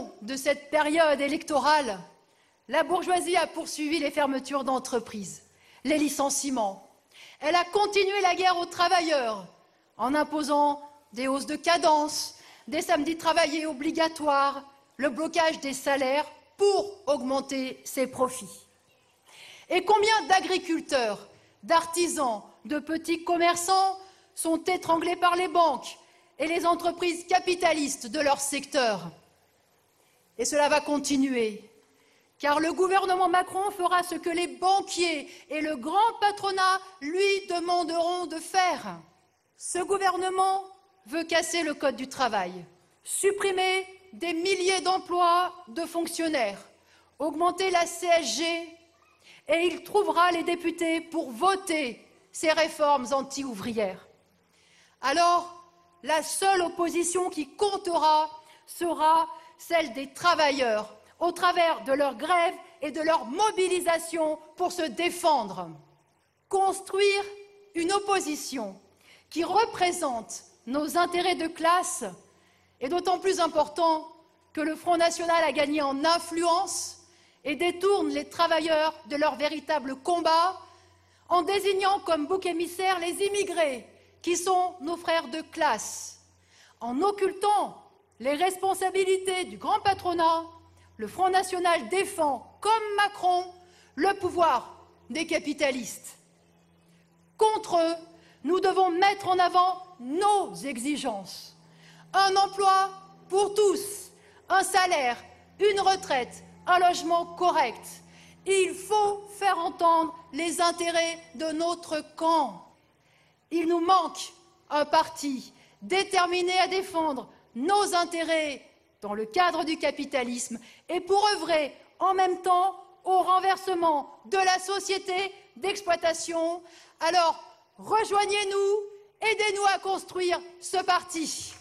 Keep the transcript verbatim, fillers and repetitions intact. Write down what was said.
long de cette période électorale, la bourgeoisie a poursuivi les fermetures d'entreprises, les licenciements. Elle a continué la guerre aux travailleurs en imposant des hausses de cadence, des samedis travaillés obligatoires, le blocage des salaires pour augmenter ses profits. Et combien d'agriculteurs, d'artisans, de petits commerçants sont étranglés par les banques et les entreprises capitalistes de leur secteur? Et cela va continuer, car le gouvernement Macron fera ce que les banquiers et le grand patronat lui demanderont de faire. Ce gouvernement veut casser le code du travail, supprimer des milliers d'emplois de fonctionnaires, augmenter la C S G, et il trouvera les députés pour voter ces réformes anti-ouvrières. Alors, la seule opposition qui comptera sera celle des travailleurs, au travers de leur grève et de leur mobilisation pour se défendre. Construire une opposition qui représente nos intérêts de classe est d'autant plus important que le Front national a gagné en influence et détourne les travailleurs de leur véritable combat en désignant comme bouc émissaire les immigrés qui sont nos frères de classe. En occultant les responsabilités du grand patronat, le Front national défend, comme Macron, le pouvoir des capitalistes. Contre eux, nous devons mettre en avant nos exigences. Un emploi pour tous, un salaire, une retraite, un logement correct. Il faut faire entendre les intérêts de notre camp. Il nous manque un parti déterminé à défendre nos intérêts dans le cadre du capitalisme et pour œuvrer en même temps au renversement de la société d'exploitation. Alors, rejoignez-nous, aidez-nous à construire ce parti.